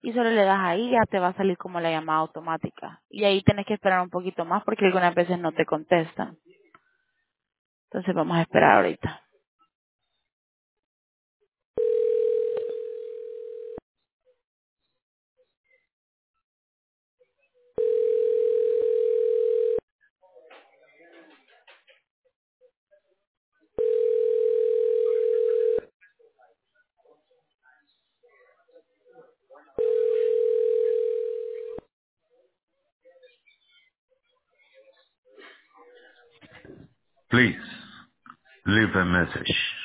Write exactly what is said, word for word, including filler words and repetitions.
y solo le das ahí, ya te va a salir como la llamada automática. Y ahí tienes que esperar un poquito más porque algunas veces no te contestan. Entonces vamos a esperar ahorita. Please, leave a message.